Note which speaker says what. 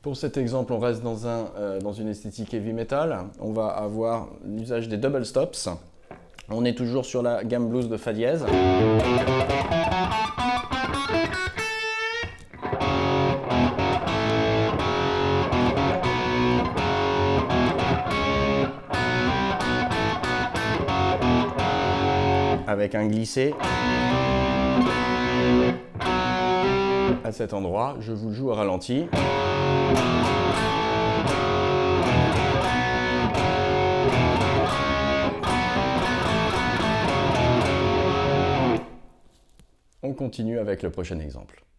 Speaker 1: Pour cet exemple, on reste dans une esthétique heavy metal. On va avoir l'usage des double stops. On est toujours sur la gamme blues de fa dièse. Avec un glissé. À cet endroit, je vous le joue au ralenti. On continue avec le prochain exemple.